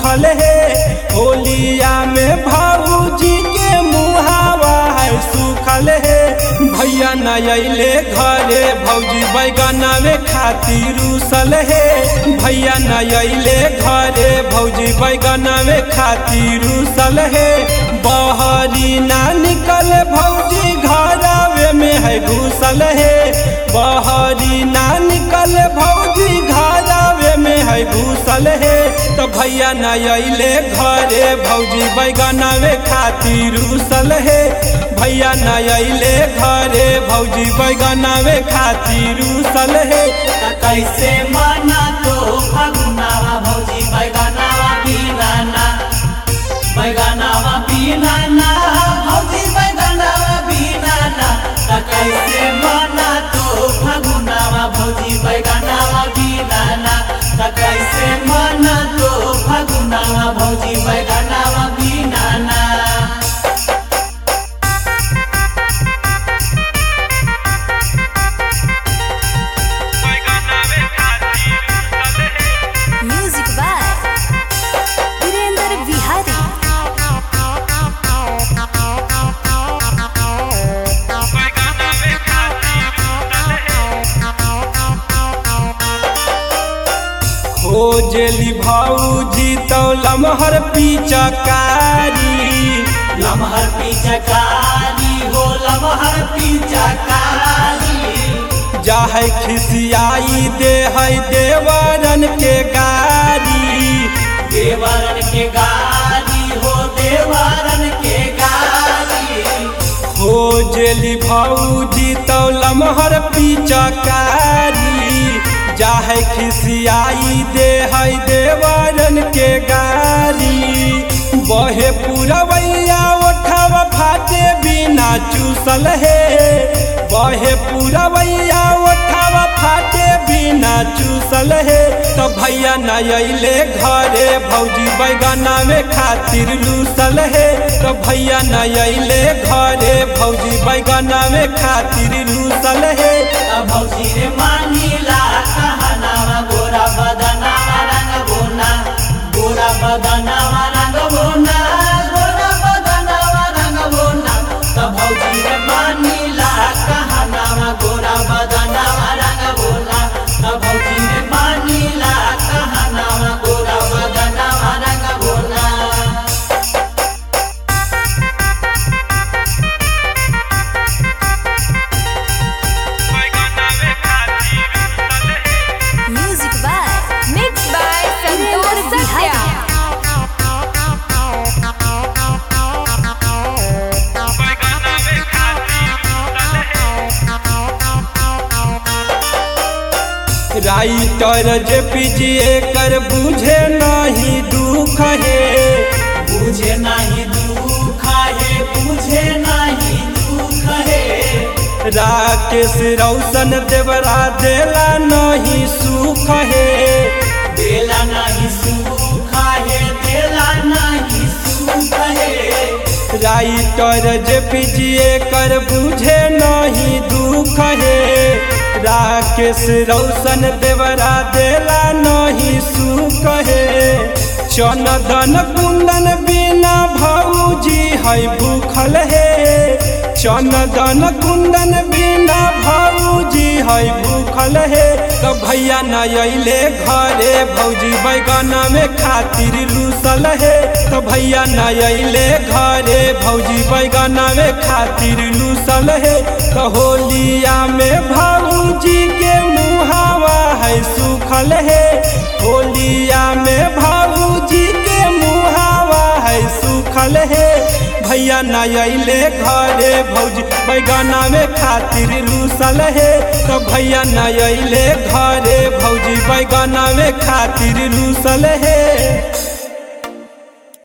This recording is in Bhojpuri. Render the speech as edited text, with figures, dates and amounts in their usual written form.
भूखल है। होलिया में भाऊजी के मुहावा है सुखल है। भैया न अइले घरे भौजी बैगना में खातिर रूसल है। भैया न अइले घरे भौजी बैगना में खातिर रूसल है। बहरी ना निकल भौजी घरावे में है घुसल है। बहरी ना निकल भौजी घरावे में है घुसल है। तो भैया न अइले घरे भौजी बैगना में खातिर रूसल है। भैया न अइले घरे भौजी बैगना में खातिर रूसल है। कैसे माना तो फगुनावा भौजी बैगनावा पीनाना बैगनावा पीनाना भौजी बैगनावा पीनाना। कैसे माना तो फगुनावा भौजी बैगनावा पीनाना। कैसे माना तो फगुनावा भौजी बैगनावा पीनाना। खोजली भाऊजी तो लमहर पिचकारी लमहर पिचकारी हो लमहर पिचकारी। जाहे खिसियाई दे है देवरन के गारी। देवरन के गारी हो देवरन के गारी। खोजली भाऊजी तो लमहर पिचकारी। जाहे खिसियाई दे है देवरन के गारी। बहे पुरवैया ओठवा फाटे बिना चूसल है। बहे पुरवैया ओठवा फाटे बिना चूसल है। तो भैया न अइले घरे भौजी बैगना में खातिर रूसल है। तो भैया न अइले घरे भौजी बैगना में खातिर रूसल है। भौजी रे मानीला कहनावा गोरा बदनावा रंग बोना गोरा बदनावा रंग बोना गोरा बदनावा रंग बोना। भौजी रे मानीला कहनावा गोरा बदनावा रंग बोना। भौजी रे मानीला कहनावा गोरा बदनावा रंग बोना। राइटर जे पीजिए कर बुझे नहीं दुख है। बुझे नहीं दुख है बुझे नहीं दुख है। राकेश रौशन देवरा देला नहीं सुख है। देला नहीं सुख है देला नहीं सुख है। राइटर जे पीजिए कर बुझे नहीं दुख है। राकेश रौशन देवरा देला नहीं सुख है। चंदन कुंदन बिना भाऊजी है भूखल है। चंदन कुंदन बिना भाऊजी है भूखल है। तो भैया न अइले घरे भौजी बैगना में खातिर रूसल है। तो भैया न अइले घरे भौजी बैगना में खातिर रूसल है। तो होलिया में भाऊजी के मुहावा है सुखल है। होलिया में भाऊजी के मुहावा है सुखल है। भैया न अइले घरे भौजी बैगना में खातिर रूसल है। तो भैया न अइले घरे भौजी बैगना में खातिर रूसल है।